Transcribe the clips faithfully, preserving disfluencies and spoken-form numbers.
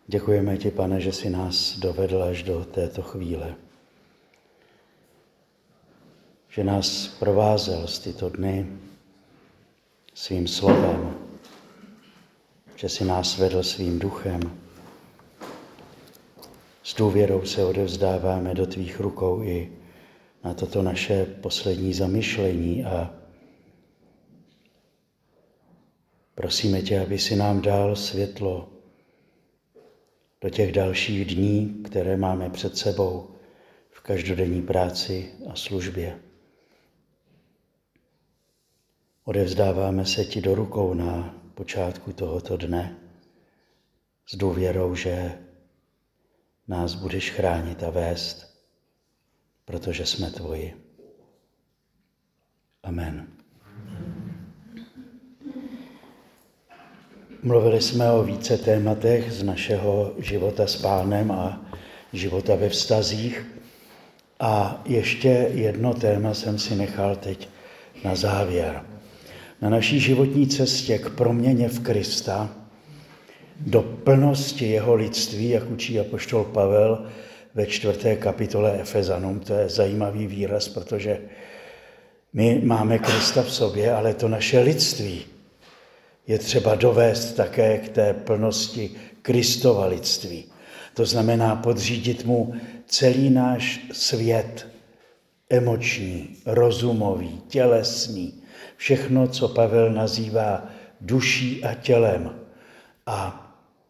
Děkujeme ti, Pane, že jsi nás dovedl až do této chvíle. Že nás provázel z tyto dny svým slovem, že jsi nás vedl svým duchem. S důvěrou se odevzdáváme do tvých rukou i na toto naše poslední zamyšlení a prosíme tě, aby si nám dal světlo do těch dalších dní, které máme před sebou v každodenní práci a službě. Odevzdáváme se ti do rukou na počátku tohoto dne s důvěrou, že nás budeš chránit a vést, protože jsme tvoji. Amen. Mluvili jsme o více tématech z našeho života s Pánem a života ve vztazích. A ještě jedno téma jsem si nechal teď na závěr. Na naší životní cestě k proměně v Krista, do plnosti jeho lidství, jak učí apoštol Pavel ve čtvrté kapitole Efezanům. To je zajímavý výraz, protože my máme Krista v sobě, ale to naše lidství je třeba dovést také k té plnosti Kristova lidství. To znamená podřídit mu celý náš svět, emoční, rozumový, tělesný, všechno, co Pavel nazývá duší a tělem. A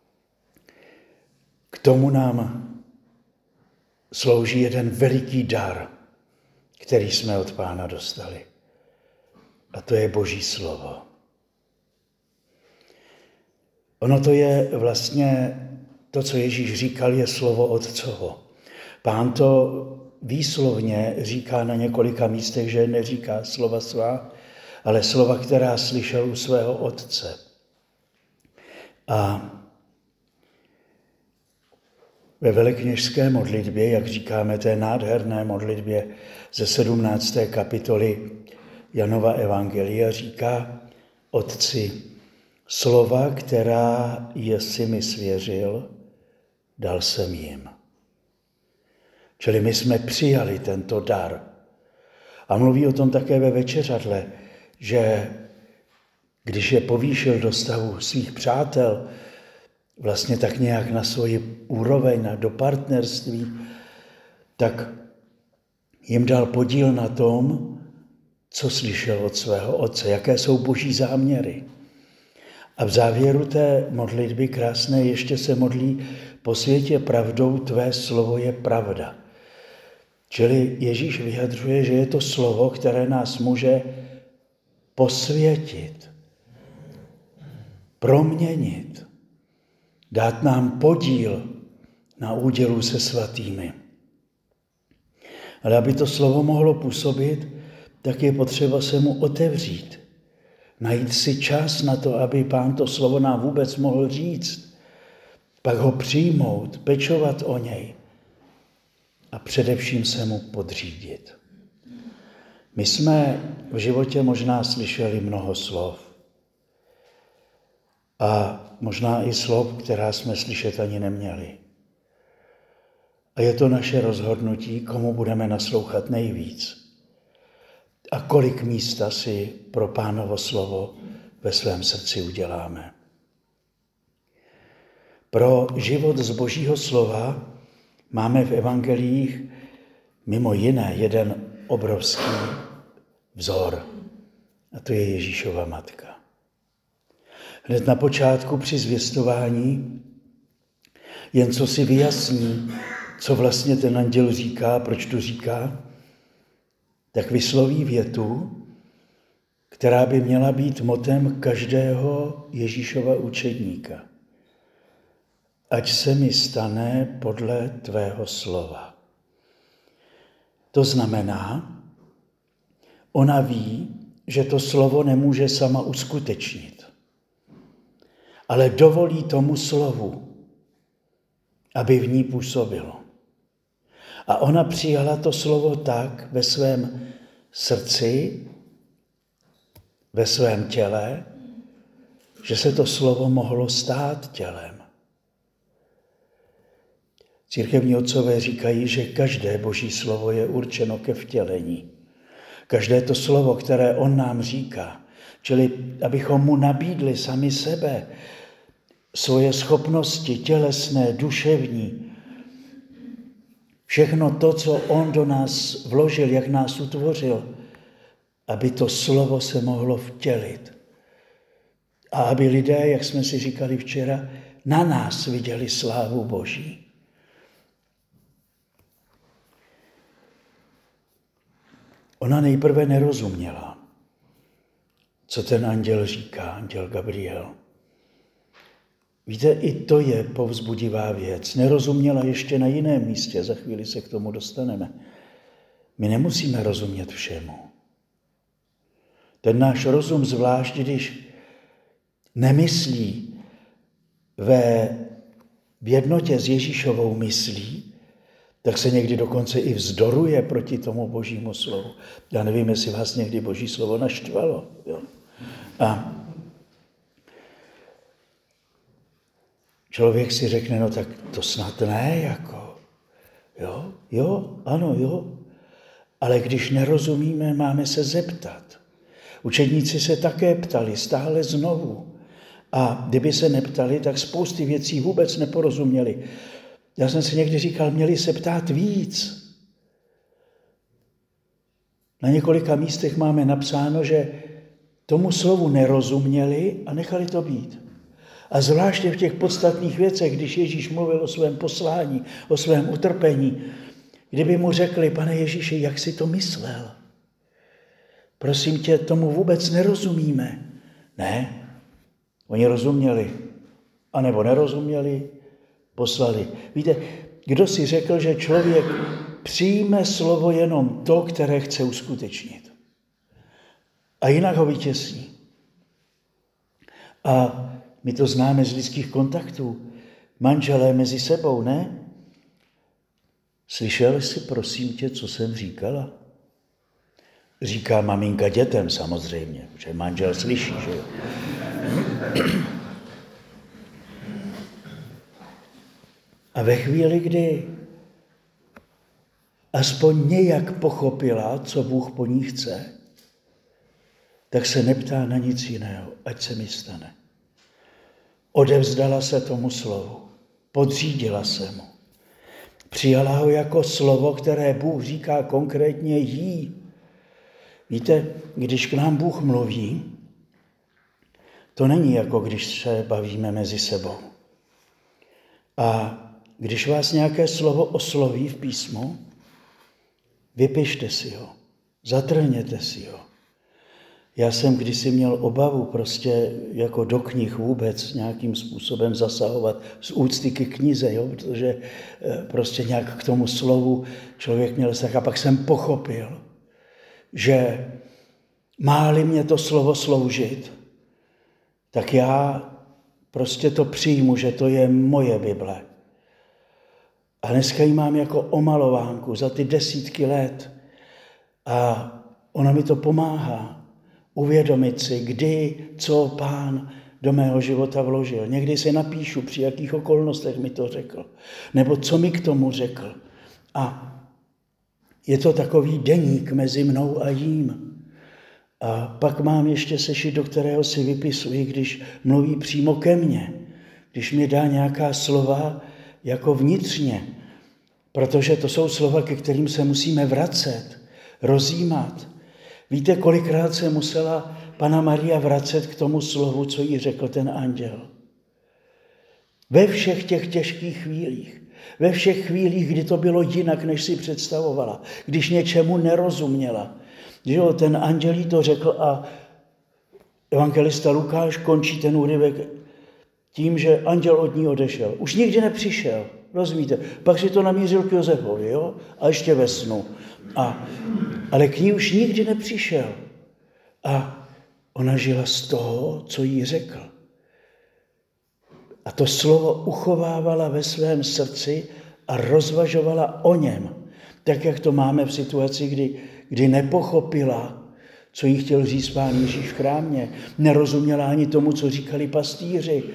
k tomu nám slouží jeden veliký dar, který jsme od Pána dostali. A to je Boží slovo. Ono to je vlastně to, co Ježíš říkal, je slovo Otcovo. Pán to výslovně říká na několika místech, že neříká slova svá, ale slova, která slyšel u svého Otce. A ve velekněžské modlitbě, jak říkáme, té nádherné modlitbě ze sedmnácté kapitoly Janova evangelia, říká: Otci, slova, která jsi mi svěřil, dal jsem jim. Čili my jsme přijali tento dar. A mluví o tom také ve večeřadle, že když je povýšil do stavu svých přátel, vlastně tak nějak na svoji úroveň, do partnerství, tak jim dal podíl na tom, co slyšel od svého Otce, jaké jsou Boží záměry. A v závěru té modlitby krásné ještě se modlí: posvětě pravdou, tvé slovo je pravda. Čili Ježíš vyjadřuje, že je to slovo, které nás může posvětit, proměnit, dát nám podíl na údělu se svatými. Ale aby to slovo mohlo působit, tak je potřeba se mu otevřít. Najít si čas na to, aby Pán to slovo nám vůbec mohl říct. Pak ho přijmout, pečovat o něj a především se mu podřídit. My jsme v životě možná slyšeli mnoho slov. A možná i slov, která jsme slyšet ani neměli. A je to naše rozhodnutí, komu budeme naslouchat nejvíc. A kolik místa si pro Pánovo slovo ve svém srdci uděláme. Pro život z Božího slova máme v evangeliích mimo jiné jeden obrovský vzor. A to je Ježíšova matka. Hned na počátku při zvěstování, jen co si vyjasní, co vlastně ten anděl říká, proč to říká, tak vysloví větu, která by měla být motem každého Ježíšova učedníka. Ať se mi stane podle tvého slova. To znamená, ona ví, že to slovo nemůže sama uskutečnit, ale dovolí tomu slovu, aby v ní působilo. A ona přijala to slovo tak ve svém srdci, ve svém těle, že se to slovo mohlo stát tělem. Církevní otcové říkají, že každé boží slovo je určeno ke vtělení. Každé to slovo, které on nám říká, čili abychom mu nabídli sami sebe, svoje schopnosti tělesné, duševní, všechno to, co on do nás vložil, jak nás utvořil, aby to slovo se mohlo vtělit. A aby lidé, jak jsme si říkali včera, na nás viděli slávu Boží. Ona nejprve nerozuměla, co ten anděl říká, anděl Gabriel. Víte, i to je povzbudivá věc. Nerozuměla ještě na jiném místě, za chvíli se k tomu dostaneme. My nemusíme rozumět všemu. Ten náš rozum, zvlášť když nemyslí ve v jednotě s Ježíšovou myslí, tak se někdy dokonce i vzdoruje proti tomu božímu slovu. Já nevím, jestli vás někdy boží slovo naštvalo. Jo? A člověk si řekne, no tak to snad ne, jako. Jo, jo, ano, jo. Ale když nerozumíme, máme se zeptat. Učedníci se také ptali, stále znovu. A kdyby se neptali, tak spousty věcí vůbec neporozuměli. Já jsem si někdy říkal, měli se ptát víc. Na několika místech máme napsáno, že tomu slovu nerozuměli a nechali to být. A zvláště v těch podstatných věcech, když Ježíš mluvil o svém poslání, o svém utrpení, kdyby mu řekli, pane Ježíši, jak jsi to myslel? Prosím tě, tomu vůbec nerozumíme. Ne, oni rozuměli, anebo nerozuměli, poslali. Víte, kdo si řekl, že člověk přijme slovo jenom to, které chce uskutečnit. A jinak ho vytěsní. A my to známe z lidských kontaktů. Manželé mezi sebou, ne? Slyšel jsi, prosím tě, co jsem říkala? Říká maminka dětem samozřejmě, že manžel slyší, že jo. A ve chvíli, kdy aspoň nějak pochopila, co Bůh po ní chce, tak se neptá na nic jiného, ať se mi stane. Odevzdala se tomu slovu, podřídila se mu. Přijala ho jako slovo, které Bůh říká konkrétně jí. Víte, když k nám Bůh mluví, to není jako když se bavíme mezi sebou. A když vás nějaké slovo osloví v písmu, vypište si ho, zatrhněte si ho. Já jsem kdysi měl obavu prostě jako do knih vůbec nějakým způsobem zasahovat z úcty ke knize, jo? Protože prostě nějak k tomu slovu člověk měl strach. A pak jsem pochopil, že má-li mě to slovo sloužit, tak já prostě to přijmu, že to je moje Bible. A dneska ji mám jako omalovánku za ty desítky let. A ona mi to pomáhá uvědomit si, kdy, co Pán do mého života vložil. Někdy si napíšu, při jakých okolnostech mi to řekl. Nebo co mi k tomu řekl. A je to takový deník mezi mnou a jím. A pak mám ještě sešit, do kterého si vypisuji, když mluví přímo ke mně. Když mi dá nějaká slova jako vnitřně. Protože to jsou slova, ke kterým se musíme vracet, rozjímat. Víte, kolikrát se musela Panna Maria vracet k tomu slovu, co jí řekl ten anděl. Ve všech těch těžkých chvílích. Ve všech chvílích, kdy to bylo jinak, než si představovala. Když něčemu nerozuměla. Že jo, ten anděl jí to řekl a evangelista Lukáš končí ten úryvek tím, že anděl od ní odešel. Už nikdy nepřišel, rozumíte? Pak si to namířil k Josefovi, jo? A ještě ve snu. A, ale k ní už nikdy nepřišel. A ona žila z toho, co jí řekl. A to slovo uchovávala ve svém srdci a rozvažovala o něm. Tak, jak to máme v situaci, kdy, kdy nepochopila, co jí chtěl říct Pán Ježíš v chrámě. Nerozuměla ani tomu, co říkali pastýři.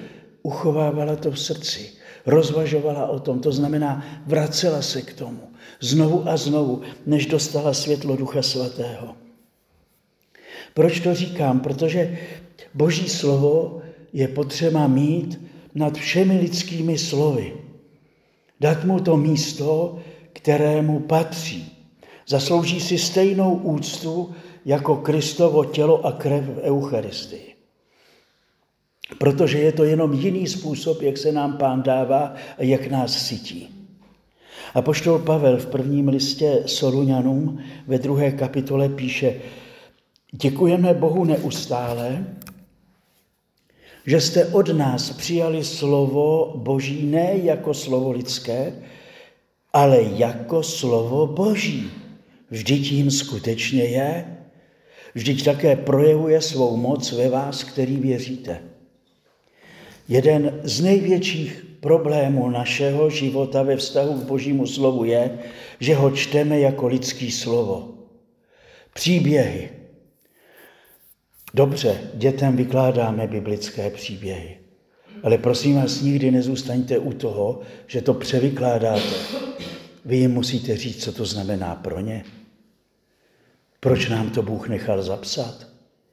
uchovávala to v srdci, rozvažovala o tom, to znamená vracela se k tomu znovu a znovu, než dostala světlo Ducha Svatého. Proč to říkám? Protože Boží slovo je potřeba mít nad všemi lidskými slovy. Dát mu to místo, kterému patří. Zaslouží si stejnou úctu jako Kristovo tělo a krev v Eucharistii. Protože je to jenom jiný způsob, jak se nám Pán dává a jak nás sytí. Apoštol Pavel v prvním listě Soluňanům ve druhé kapitole píše: děkujeme Bohu neustále, že jste od nás přijali slovo Boží ne jako slovo lidské, ale jako slovo Boží. Vždyť jim skutečně je, vždyť také projevuje svou moc ve vás, který věříte. Jeden z největších problémů našeho života ve vztahu k Božímu slovu je, že ho čteme jako lidský slovo. Příběhy. Dobře, dětem vykládáme biblické příběhy, ale prosím vás, nikdy nezůstaňte u toho, že to převykládáte. Vy jim musíte říct, co to znamená pro ně. Proč nám to Bůh nechal zapsat?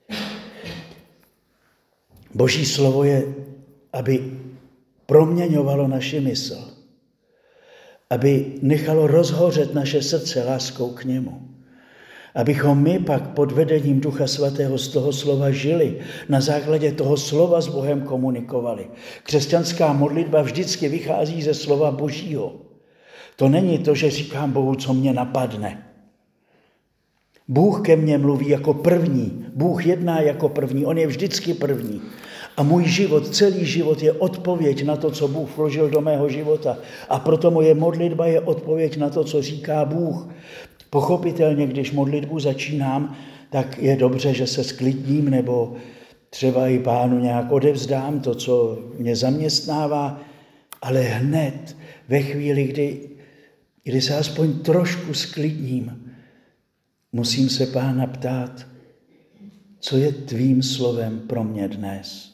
Boží slovo je, aby proměňovalo naši mysl, aby nechalo rozhořet naše srdce láskou k němu. Abychom my pak pod vedením Ducha Svatého z toho slova žili, na základě toho slova s Bohem komunikovali. Křesťanská modlitba vždycky vychází ze slova Božího. To není to, že říkám Bohu, co mě napadne. Bůh ke mně mluví jako první. Bůh jedná jako první. On je vždycky první. A můj život, celý život je odpověď na to, co Bůh vložil do mého života. A proto moje modlitba je odpověď na to, co říká Bůh. Pochopitelně, když modlitbu začínám, tak je dobře, že se sklidním nebo třeba i Pánu nějak odevzdám to, co mě zaměstnává, ale hned ve chvíli, kdy, kdy se aspoň trošku sklidním, musím se Pána ptát, co je tvým slovem pro mě dnes.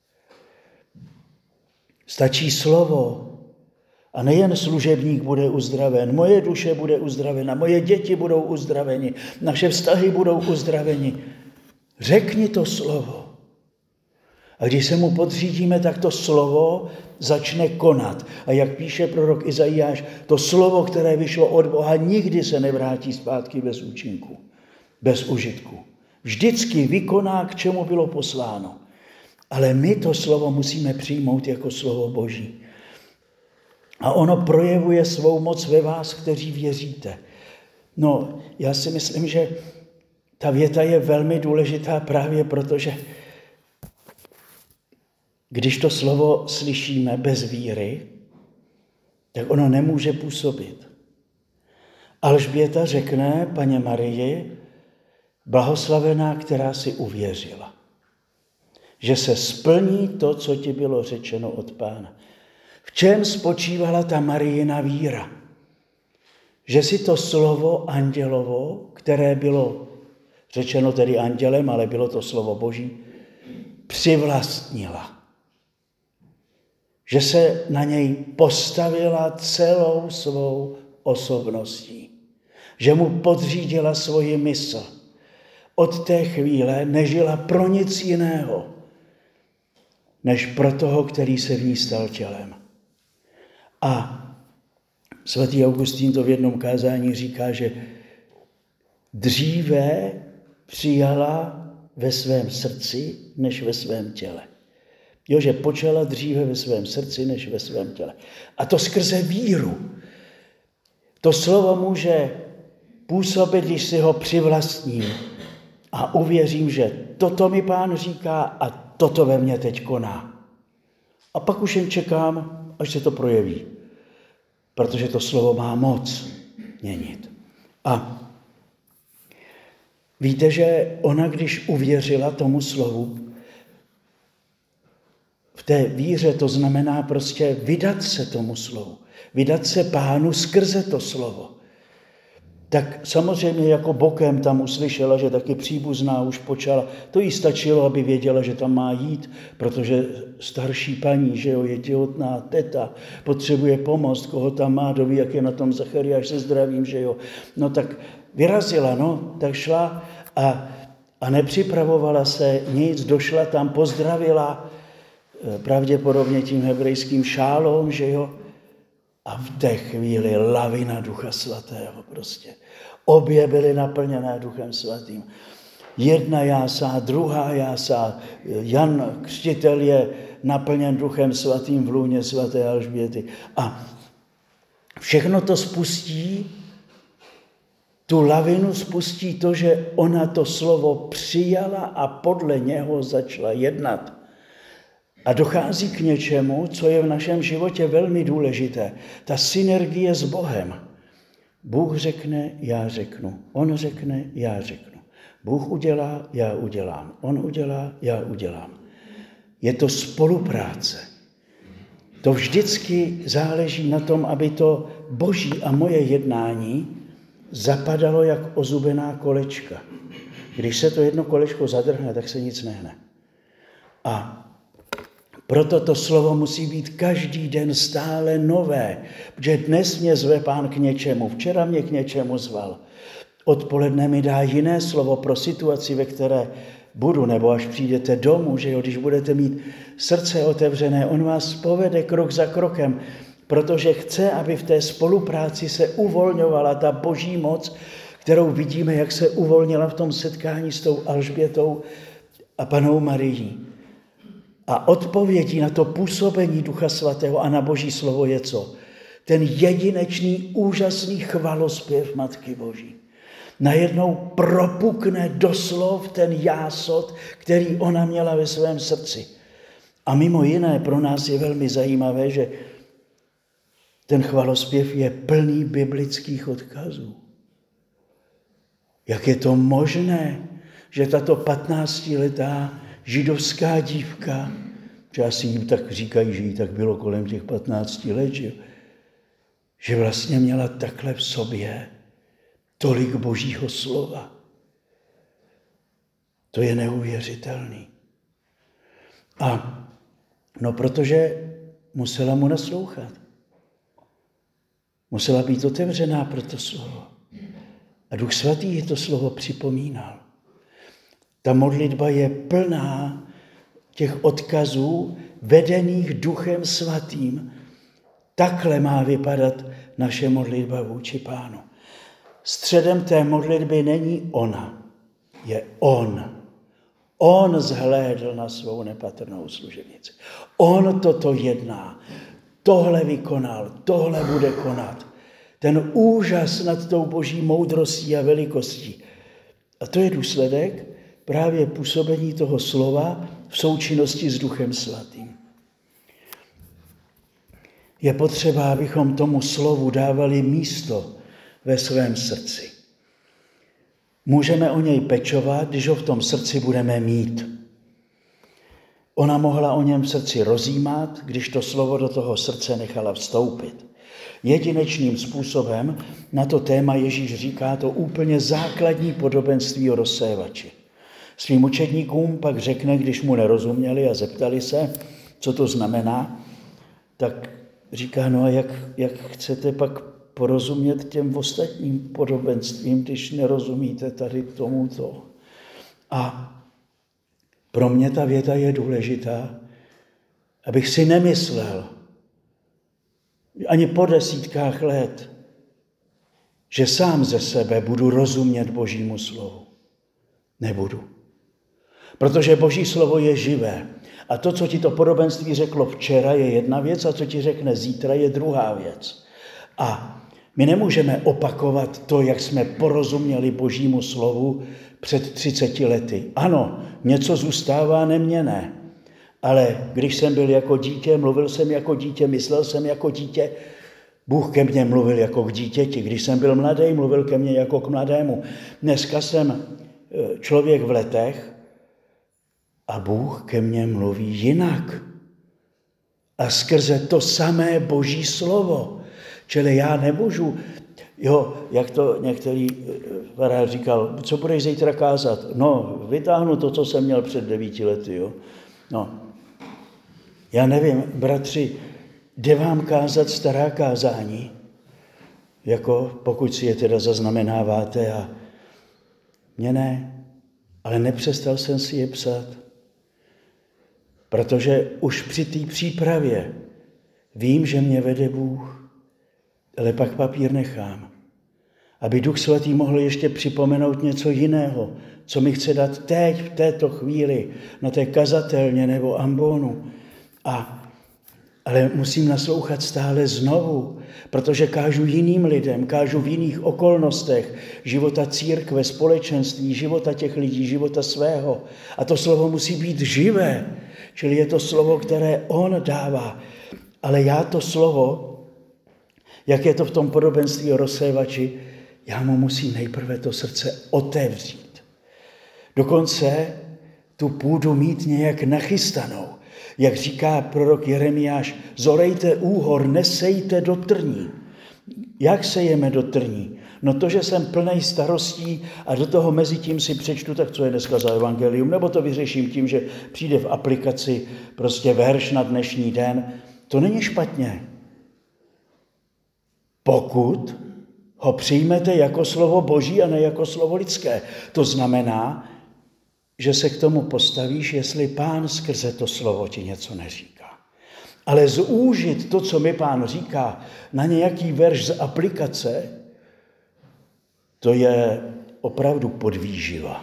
Stačí slovo a nejen služebník bude uzdraven, moje duše bude uzdravena, moje děti budou uzdraveni, naše vztahy budou uzdraveni. Řekni to slovo. A když se mu podřídíme, tak to slovo začne konat. A jak píše prorok Izajáš, to slovo, které vyšlo od Boha, nikdy se nevrátí zpátky bez účinku, bez užitku. Vždycky vykoná, k čemu bylo posláno. Ale my to slovo musíme přijmout jako slovo Boží. A ono projevuje svou moc ve vás, kteří věříte. No, já si myslím, že ta věta je velmi důležitá právě proto, že když to slovo slyšíme bez víry, tak ono nemůže působit. Alžběta řekne paně Marii, blahoslavená, která si uvěřila, že se splní to, co ti bylo řečeno od Pána. V čem spočívala ta Marijina víra? Že si to slovo andělovo, které bylo řečeno tedy andělem, ale bylo to slovo Boží, přivlastnila. Že se na něj postavila celou svou osobností. Že mu podřídila svoji mysl. Od té chvíle nežila pro nic jiného, než pro toho, který se v ní stal tělem. A svatý Augustín to v jednom kázání říká, že dříve přijala ve svém srdci, než ve svém těle. Jo, že počala dříve ve svém srdci, než ve svém těle. A to skrze víru. To slovo může působit, když si ho přivlastním a uvěřím, že toto mi Pán říká a toto ve mně teď koná. A pak už jen čekám, až se to projeví. Protože to slovo má moc měnit. A víte, že ona, když uvěřila tomu slovu, v té víře to znamená prostě vydat se tomu slovu. Vydat se Pánu skrze to slovo. tak samozřejmě jako bokem tam uslyšela, že taky příbuzná už počala. To jí stačilo, aby věděla, že tam má jít, protože starší paní, že jo, je těhotná teta, potřebuje pomoc, koho tam má, doví, jak je na tom Zachariáš se zdravím, že jo. No tak vyrazila, no, tak šla a, a nepřipravovala se nic, došla tam, pozdravila, pravděpodobně tím hebrejským šálom, že jo. A v té chvíli lavina Ducha Svatého prostě. Obě byly naplněné Duchem Svatým. Jedna jásá, druhá jásá. Jan Křtitel je naplněn Duchem Svatým v lůně svaté Alžběty. A všechno to spustí, tu lavinu spustí to, že ona to slovo přijala a podle něho začala jednat. A dochází k něčemu, co je v našem životě velmi důležité. Ta synergie s Bohem. Bůh řekne, já řeknu. On řekne, já řeknu. Bůh udělá, já udělám. On udělá, já udělám. Je to spolupráce. To vždycky záleží na tom, aby to Boží a moje jednání zapadalo jak ozubená kolečka. Když se to jedno kolečko zadrhne, tak se nic nehne. A proto to slovo musí být každý den stále nové, protože dnes mě zve Pán k něčemu, včera mě k něčemu zval. Odpoledne mi dá jiné slovo pro situaci, ve které budu, nebo až přijdete domů, že jo, když budete mít srdce otevřené, on vás povede krok za krokem, protože chce, aby v té spolupráci se uvolňovala ta Boží moc, kterou vidíme, jak se uvolnila v tom setkání s tou Alžbětou a Pannou Marií. A odpovědí na to působení Ducha Svatého a na Boží slovo je co? Ten jedinečný, úžasný chvalospěv Matky Boží. Najednou propukne doslov ten jásot, který ona měla ve svém srdci. A mimo jiné pro nás je velmi zajímavé, že ten chvalospěv je plný biblických odkazů. Jak je to možné, že tato patnáctiletá židovská dívka, že asi jim tak říkají, že jí tak bylo kolem těch patnácti let, že, že vlastně měla takhle v sobě tolik Božího slova. To je neuvěřitelný. A no, protože musela mu naslouchat. Musela být otevřená pro to slovo. A Duch Svatý jí to slovo připomínal. Ta modlitba je plná těch odkazů vedených Duchem Svatým. Takhle má vypadat naše modlitba vůči Pánu. Středem té modlitby není ona, je on. On zhlédl na svou nepatrnou služebnici. On toto jedná, tohle vykonal, tohle bude konat. Ten úžas nad tou Boží moudrostí a velikostí. A to je důsledek právě působení toho slova v součinnosti s Duchem Svatým. Je potřeba, abychom tomu slovu dávali místo ve svém srdci. Můžeme o něj pečovat, když ho v tom srdci budeme mít. Ona mohla o něm v srdci rozjímat, když to slovo do toho srdce nechala vstoupit. Jedinečným způsobem na to téma Ježíš říká to úplně základní podobenství o rozsévači. Svým učedníkům pak řekne, když mu nerozuměli a zeptali se, co to znamená, tak říká, no a jak, jak chcete pak porozumět těm ostatním podobenstvím, když nerozumíte tady tomuto. A pro mě ta věta je důležitá, abych si nemyslel, ani po desítkách let, že sám ze sebe budu rozumět Božímu slovu. Nebudu. Protože Boží slovo je živé. A to, co ti to podobenství řeklo včera, je jedna věc, a co ti řekne zítra, je druhá věc. A my nemůžeme opakovat to, jak jsme porozuměli Božímu slovu před třiceti lety. Ano, něco zůstává neměnné. Ale když jsem byl jako dítě, mluvil jsem jako dítě, myslel jsem jako dítě, Bůh ke mně mluvil jako k dítěti. Když jsem byl mladý, mluvil ke mně jako k mladému. Dneska jsem člověk v letech a Bůh ke mně mluví jinak. A skrze to samé Boží slovo. Čili já nemůžu, Jo, jak to některý farář říkal, co budeš zítra kázat? No, vytáhnu to, co jsem měl před devíti lety, jo. No, já nevím, bratři, jde vám kázat stará kázání, jako pokud si je teda zaznamenáváte a mně ne, ale nepřestal jsem si je psát, protože už při té přípravě vím, že mě vede Bůh, ale pak papír nechám, aby Duch Svatý mohl ještě připomenout něco jiného, co mi chce dát teď, v této chvíli, na té kazatelně nebo ambonu. A, ale musím naslouchat stále znovu, protože kážu jiným lidem, kážu v jiných okolnostech života církve, společenství, života těch lidí, života svého. A to slovo musí být živé, čili je to slovo, které on dává. Ale já to slovo, jak je to v tom podobenství o rozsévači, já mu musím nejprve to srdce otevřít. Dokonce tu půdu mít nějak nachystanou. Jak říká prorok Jeremiáš, zorejte úhor, nesejte do trní. Jak sejeme do trní? No to, že jsem plnej starostí a do toho mezi tím si přečtu, tak co je dneska za evangelium, nebo to vyřeším tím, že přijde v aplikaci prostě verš na dnešní den. To není špatně. Pokud ho přijmete jako slovo Boží a ne jako slovo lidské. To znamená, že se k tomu postavíš, jestli Pán skrze to slovo ti něco neříká. Ale zúžit to, co mi Pán říká, na nějaký verš z aplikace, to je opravdu podvýživa.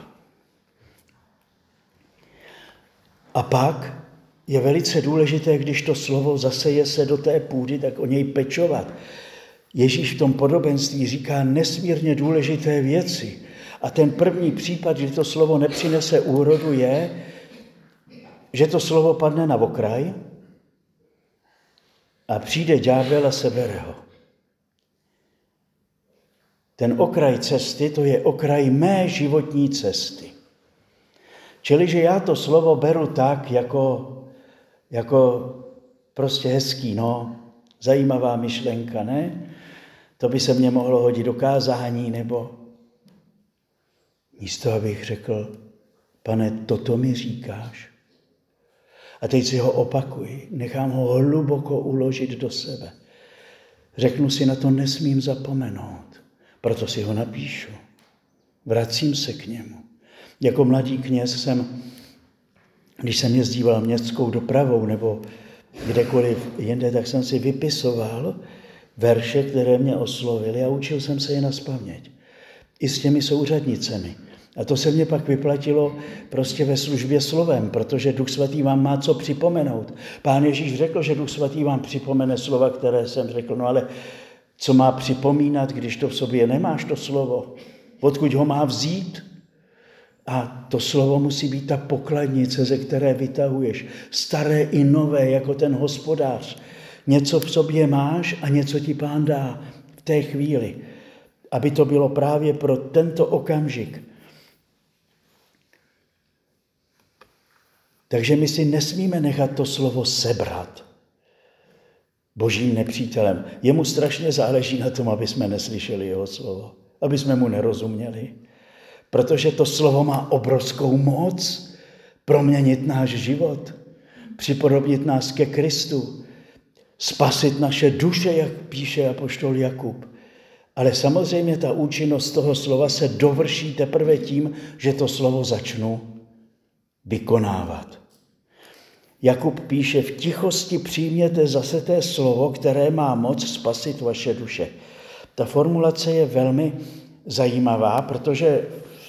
A pak je velice důležité, když to slovo zaseje se do té půdy, tak o něj pečovat. Ježíš v tom podobenství říká nesmírně důležité věci. A ten první případ, že to slovo nepřinese úrodu, je, že to slovo padne na okraj a přijde ďábel a sebere ho. Ten okraj cesty, to je okraj mé životní cesty. Čili, že já to slovo beru tak, jako, jako prostě hezký, no, zajímavá myšlenka, ne? To by se mně mohlo hodit do kázání, nebo místo, abych řekl, Pane, toto mi říkáš. A teď si ho opakuji, nechám ho hluboko uložit do sebe. Řeknu si, na to nesmím zapomenout, proto si ho napíšu. Vracím se k němu. Jako mladý kněz jsem, když jsem jezdíval městskou dopravou nebo kdekoliv jinde, tak jsem si vypisoval verše, které mě oslovily a učil jsem se je nazpaměť. I s těmi souřadnicemi. A to se mě pak vyplatilo prostě ve službě slovem, protože Duch Svatý vám má co připomenout. Pán Ježíš řekl, že Duch Svatý vám připomene slova, které jsem řekl. No ale co má připomínat, když to v sobě nemáš, to slovo? Odkud ho má vzít? A to slovo musí být ta pokladnice, ze které vytahuješ. Staré i nové, jako ten hospodář. Něco v sobě máš a něco ti Pán dá v té chvíli. Aby to bylo právě pro tento okamžik. Takže my si nesmíme nechat to slovo sebrat božím nepřítelem. Jemu strašně záleží na tom, aby jsme neslyšeli jeho slovo. Aby jsme mu nerozuměli. Protože to slovo má obrovskou moc proměnit náš život, připodobnit nás ke Kristu, spasit naše duše, jak píše apoštol Jakub. Ale samozřejmě ta účinnost toho slova se dovrší teprve tím, že to slovo začnu vykonávat. Jakub píše, v tichosti přijměte zase té slovo, které má moc spasit vaše duše. Ta formulace je velmi zajímavá, protože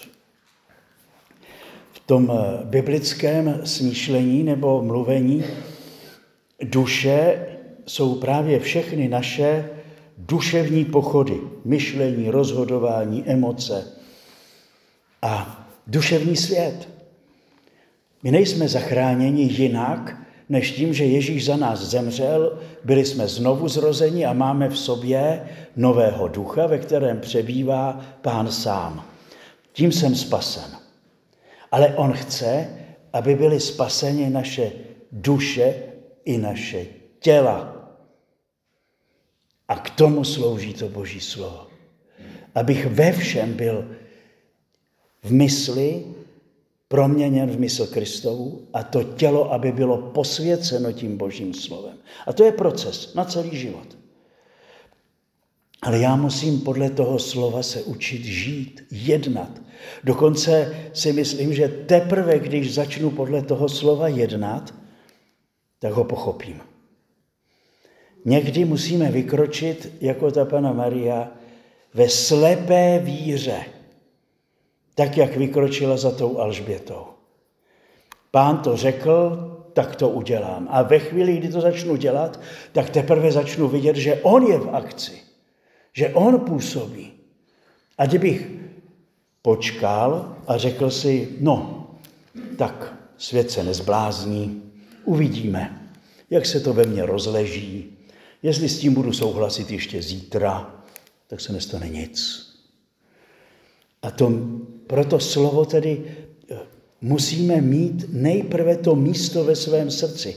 v tom biblickém smýšlení nebo mluvení duše jsou právě všechny naše duševní pochody, myšlení, rozhodování, emoce a duševní svět. My nejsme zachráněni jinak, než tím, že Ježíš za nás zemřel, byli jsme znovu zrozeni a máme v sobě nového ducha, ve kterém přebývá Pán sám. Tím jsem spasen. Ale on chce, aby byly spaseni naše duše i naše těla. A k tomu slouží to Boží slovo. abych ve všem byl v mysli proměněn v mysl Kristovu a to tělo, aby bylo posvěceno tím Božím slovem. A to je proces na celý život. Ale já musím podle toho slova se učit žít, jednat. Dokonce si myslím, že teprve, když začnu podle toho slova jednat, tak ho pochopím. Někdy musíme vykročit, jako ta Panna Maria, ve slepé víře, tak, jak vykročila za tou Alžbětou. Pán to řekl, tak to udělám. A ve chvíli, kdy to začnu dělat, tak teprve začnu vidět, že on je v akci, že on působí. A kdybych počkal a řekl si, no, tak svět se nezblázní, uvidíme, jak se to ve mně rozleží, jestli s tím budu souhlasit ještě zítra, tak se nestane nic. A to, proto slovo tedy musíme mít nejprve to místo ve svém srdci.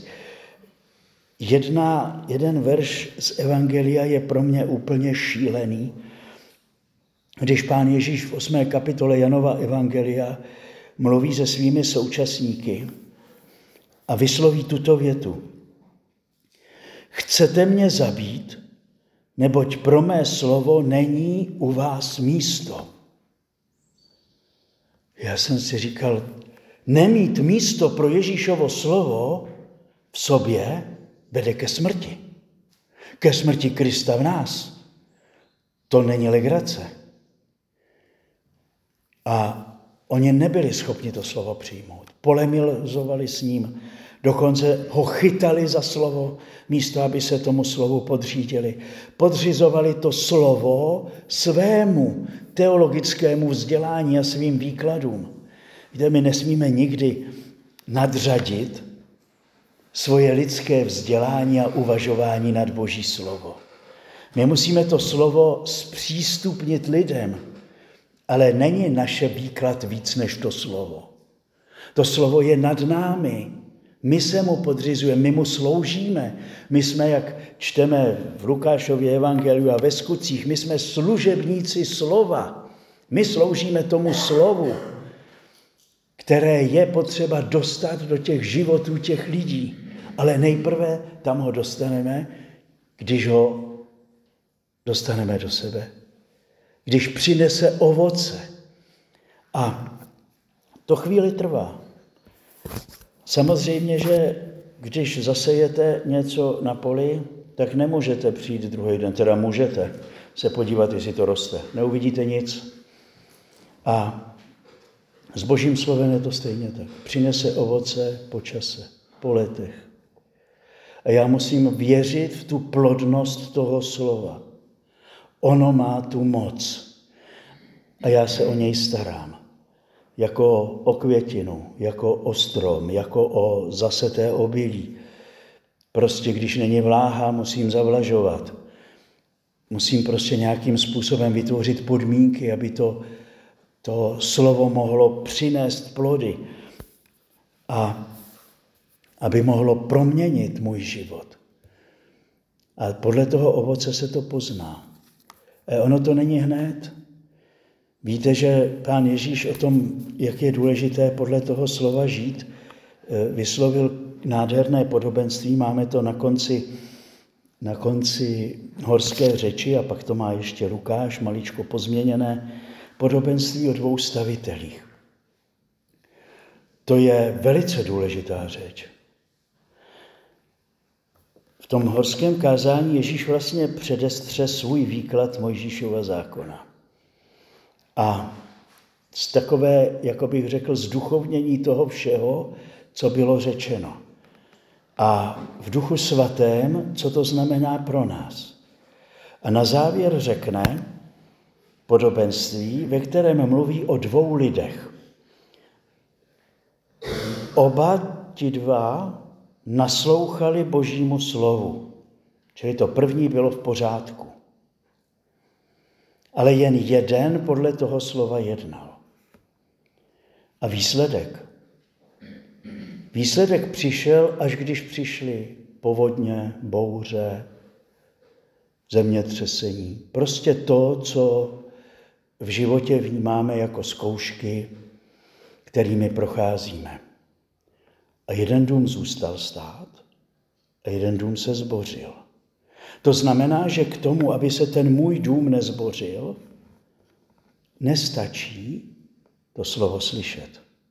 Jedna, jeden verš z Evangelia je pro mě úplně šílený. Když Pán Ježíš v osmé kapitole Janova Evangelia mluví se svými současníky a vysloví tuto větu. Chcete mě zabít, neboť pro mé slovo není u vás místo. Já jsem si říkal, nemít místo pro Ježíšovo slovo v sobě vede ke smrti. Ke smrti Krista v nás. To není legrace. A oni nebyli schopni to slovo přijmout. Polemizovali s ním, dokonce ho chytali za slovo, místo aby se tomu slovu podřídili. Podřizovali to slovo svému teologickému vzdělání a svým výkladům. Víte, my nesmíme nikdy nadřadit svoje lidské vzdělání a uvažování nad Boží slovo. My musíme to slovo zpřístupnit lidem, ale není naše výklad víc než to slovo. To slovo je nad námi. My se mu podřizujeme, my mu sloužíme. My jsme, jak čteme v Lukášově evangeliu a ve skutcích, my jsme služebníci slova. My sloužíme tomu slovu, které je potřeba dostat do těch životů těch lidí. Ale nejprve tam ho dostaneme, když ho dostaneme do sebe. Když přinese ovoce. A to chvíli trvá. Samozřejmě, že když zasejete něco na poli, tak nemůžete přijít druhý den, teda můžete se podívat, jestli to roste. Neuvidíte nic. A s Božím slovem je to stejně tak. Přinese ovoce po čase, po letech. A já musím věřit v tu plodnost toho slova. Ono má tu moc. A já se o něj starám. Jako o květinu, jako o strom, jako o zaseté obilí. Prostě když není vláha, musím zavlažovat. Musím prostě nějakým způsobem vytvořit podmínky, aby to, to slovo mohlo přinést plody a aby mohlo proměnit můj život. A podle toho ovoce se to pozná. A ono to není hned. Víte, že Pán Ježíš o tom, jak je důležité podle toho slova žít, vyslovil nádherné podobenství. Máme to na konci, na konci horské řeči a pak to má ještě Lukáš, maličko pozměněné, podobenství o dvou stavitelích. To je velice důležitá řeč. V tom horském kázání Ježíš vlastně předestře svůj výklad Mojžíšova zákona. A z takové, jako bych řekl, zduchovnění toho všeho, co bylo řečeno. A v Duchu Svatém, co to znamená pro nás. A na závěr řekne podobenství, ve kterém mluví o dvou lidech. Oba ti dva naslouchali Božímu slovu. Čili to první bylo v pořádku. Ale jen jeden podle toho slova jednal. A výsledek? Výsledek přišel, až když přišly povodně, bouře, zemětřesení. Prostě to, co v životě vnímáme jako zkoušky, kterými procházíme. A jeden dům zůstal stát a jeden dům se zbořil. To znamená, že k tomu, aby se ten můj dům nezbořil, nestačí to slovo slyšet.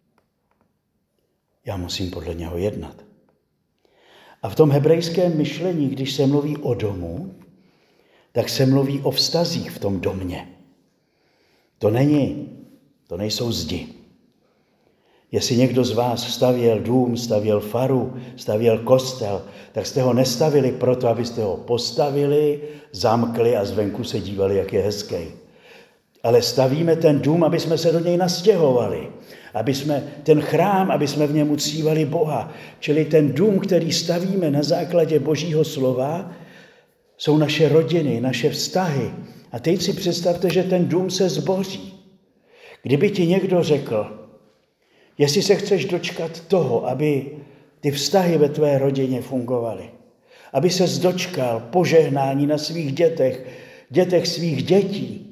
Já musím podle něho jednat. A v tom hebrejském myšlení, když se mluví o domu, tak se mluví o vztazích v tom domě. To není, to nejsou zdi. Jestli někdo z vás stavěl dům, stavěl faru, stavěl kostel, tak jste ho nestavili proto, abyste ho postavili, zamkli a zvenku se dívali, jak je hezký. Ale stavíme ten dům, aby jsme se do něj nastěhovali. Aby jsme ten chrám, aby jsme v něm uctívali Boha. Čili ten dům, který stavíme na základě Božího slova, jsou naše rodiny, naše vztahy. A teď si představte, že ten dům se zboří. Kdyby ti někdo řekl, jestli se chceš dočkat toho, aby ty vztahy ve tvé rodině fungovaly, aby ses dočkal požehnání na svých dětech, dětech svých dětí,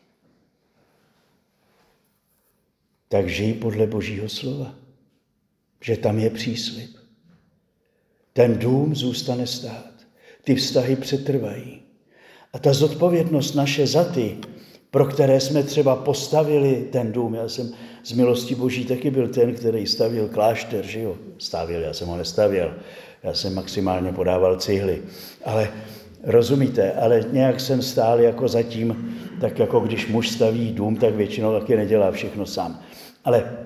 tak žij podle Božího slova, že tam je příslib. Ten dům zůstane stát, ty vztahy přetrvají. A ta zodpovědnost naše za ty, pro které jsme třeba postavili ten dům, já jsem z milosti Boží taky byl ten, který stavil klášter, že jo? Stavil, já jsem ho nestavěl, já jsem maximálně podával cihly. Ale rozumíte, ale nějak jsem stál jako zatím, tak jako když muž staví dům, tak většinou taky nedělá všechno sám. Ale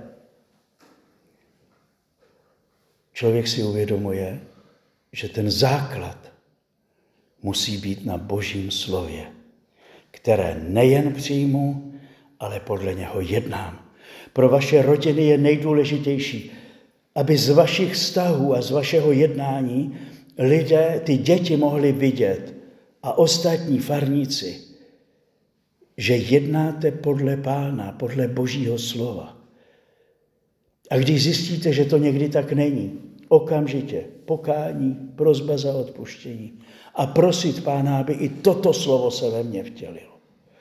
člověk si uvědomuje, že ten základ musí být na Božím slově, které nejen přijmu, ale podle něho jednám. Pro vaše rodiny je nejdůležitější, aby z vašich vztahů a z vašeho jednání lidé, ty děti mohli vidět a ostatní farníci, že jednáte podle Pána, podle Božího slova. A když zjistíte, že to někdy tak není, okamžitě pokání, prosba za odpuštění a prosit Pána, aby i toto slovo se ve mně vtělilo.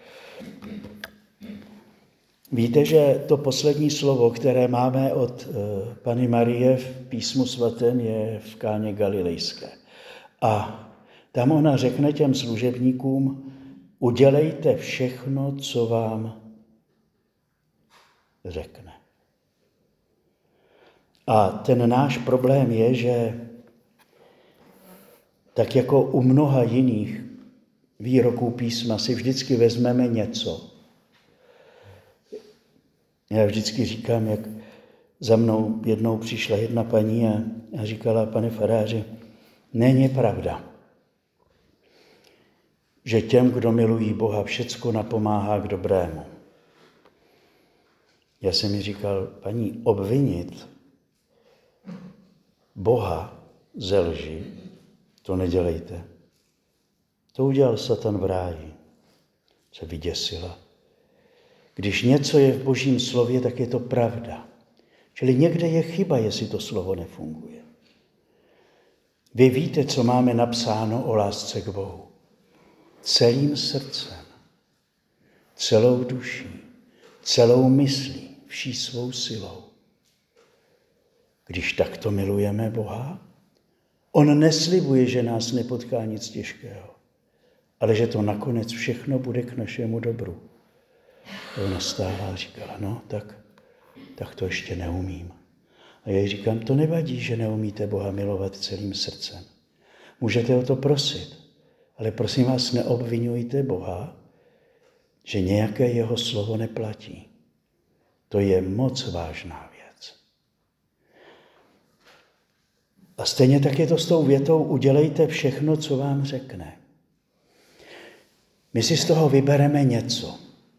Víte, že to poslední slovo, které máme od Panny Marie v písmu svatém, je v Káně Galilejské. A tam ona řekne těm služebníkům, udělejte všechno, co vám řekne. A ten náš problém je, že tak jako u mnoha jiných výroků písma si vždycky vezmeme něco. Já vždycky říkám, jak za mnou jednou přišla jedna paní a, a říkala, pane faráři, není pravda, že těm, kdo milují Boha, všecko napomáhá k dobrému. Já jsem mi říkal, paní, obvinit Boha ze lži, to nedělejte. To udělal Satan v ráji. Se vyděsila. Když něco je v Božím slově, tak je to pravda. Čili někde je chyba, jestli to slovo nefunguje. Vy víte, co máme napsáno o lásce k Bohu. Celým srdcem, celou duší, celou myslí, vší svou silou. Když takto milujeme Boha, on neslibuje, že nás nepotká nic těžkého, ale že to nakonec všechno bude k našemu dobru. A ona stála a říkala, no tak, tak to ještě neumím. A já jí říkám, to nevadí, že neumíte Boha milovat celým srdcem. Můžete o to prosit, ale prosím vás, neobvinujte Boha, že nějaké jeho slovo neplatí. To je moc vážná věc. A stejně tak je to s tou větou, udělejte všechno, co vám řekne. My si z toho vybereme něco.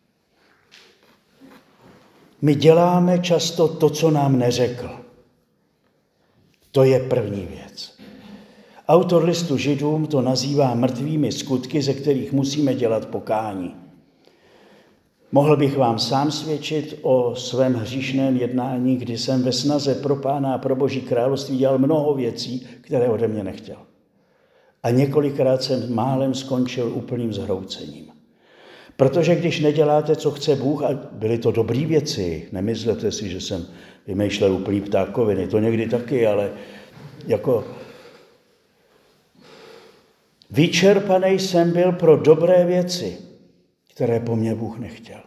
My děláme často to, co nám neřekl. To je první věc. Autor listu Židům to nazývá mrtvými skutky, ze kterých musíme dělat pokání. Mohl bych vám sám svědčit o svém hříšném jednání, kdy jsem ve snaze pro Pána a pro Boží království dělal mnoho věcí, které ode mě nechtěl. A několikrát jsem málem skončil úplným zhroucením. Protože když neděláte, co chce Bůh, a byly to dobré věci, nemyslete si, že jsem vymýšlel úplný ptákoviny, to někdy taky, ale jako vyčerpaný jsem byl pro dobré věci, které po mně Bůh nechtěl.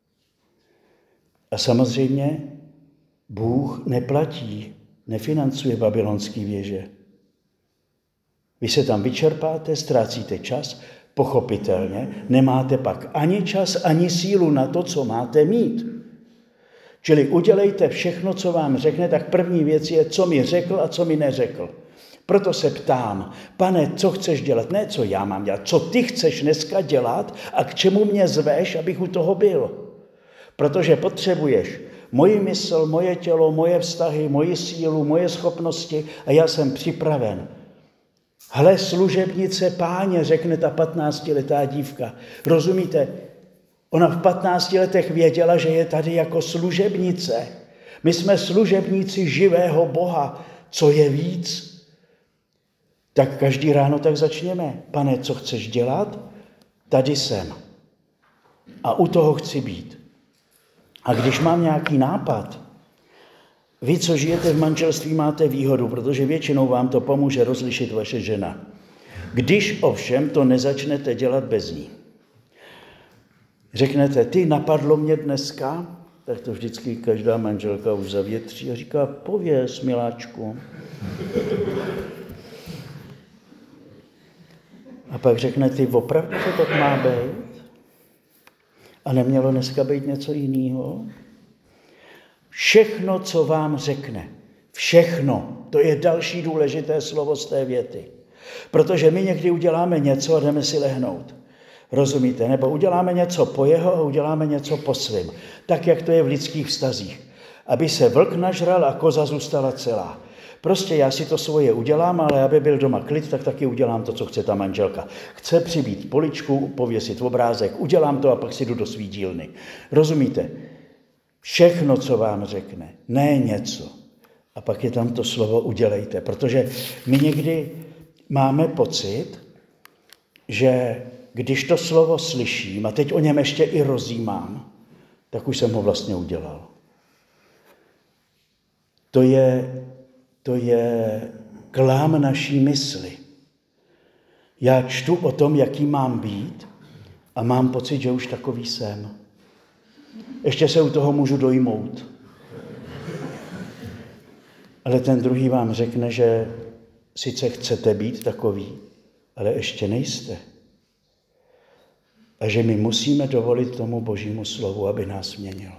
A samozřejmě Bůh neplatí, nefinancuje babylonský věže. Vy se tam vyčerpáte, ztrácíte čas, pochopitelně, nemáte pak ani čas, ani sílu na to, co máte mít. Čili udělejte všechno, co vám řekne, tak první věc je, co mi řekl a co mi neřekl. Proto se ptám, Pane, co chceš dělat? Ne, co já mám dělat, co ty chceš dneska dělat a k čemu mě zveš, abych u toho byl. Protože potřebuješ moji mysl, moje tělo, moje vztahy, moji sílu, moje schopnosti a já jsem připraven. Hle, služebnice Páně, řekne ta patnáctiletá dívka. Rozumíte? Ona v patnácti letech věděla, že je tady jako služebnice. My jsme služebníci živého Boha. Co je víc? Tak každý ráno tak začněme. Pane, co chceš dělat? Tady jsem. A u toho chci být. A když mám nějaký nápad, vy, co žijete v manželství, máte výhodu, protože většinou vám to pomůže rozlišit vaše žena. Když ovšem to nezačnete dělat bez ní. Řeknete, ty, napadlo mě dneska, tak to vždycky každá manželka už zavětří a říká, pověz, miláčku. A pak řekne, ty, opravdu to tak má být? A nemělo dneska být něco jiného? Všechno, co vám řekne, všechno, to je další důležité slovo z té věty. Protože my někdy uděláme něco a jdeme si lehnout. Rozumíte? Nebo uděláme něco po jeho a uděláme něco po svým. Tak, jak to je v lidských vztazích. Aby se vlk nažral a koza zůstala celá. Prostě já si to svoje udělám, ale aby byl doma klid, tak taky udělám to, co chce ta manželka. Chce přibít poličku, pověsit obrázek, udělám to a pak si jdu do svý dílny. Rozumíte? Všechno, co vám řekne, ne něco. A pak je tam to slovo udělejte, protože my někdy máme pocit, že když to slovo slyším a teď o něm ještě i rozjímám, tak už jsem ho vlastně udělal. To je, to je klám naší mysli. Já čtu o tom, jaký mám být a mám pocit, že už takový jsem. Ještě se u toho můžu dojmout. Ale ten druhý vám řekne, že sice chcete být takový, ale ještě nejste. A že my musíme dovolit tomu Božímu slovu, aby nás změnilo.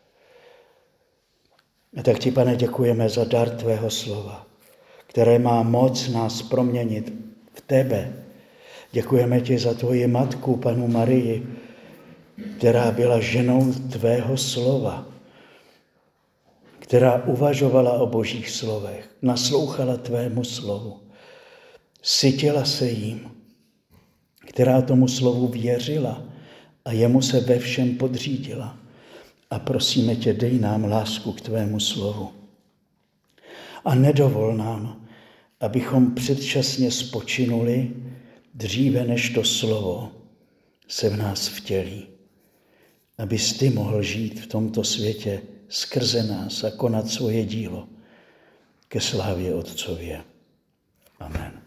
A tak ti, Pane, děkujeme za dar tvého slova, které má moc nás proměnit v tebe. Děkujeme ti za tvoji matku, panu Marii, která byla ženou tvého slova, která uvažovala o Božích slovech, naslouchala tvému slovu, sytila se jím, která tomu slovu věřila a jemu se ve všem podřídila. A prosíme tě, dej nám lásku k tvému slovu. A nedovol nám, abychom předčasně spočinuli dříve, než to slovo se v nás vtělí. Abys ty mohl žít v tomto světě skrze nás a konat svoje dílo ke slávě Otcově. Amen.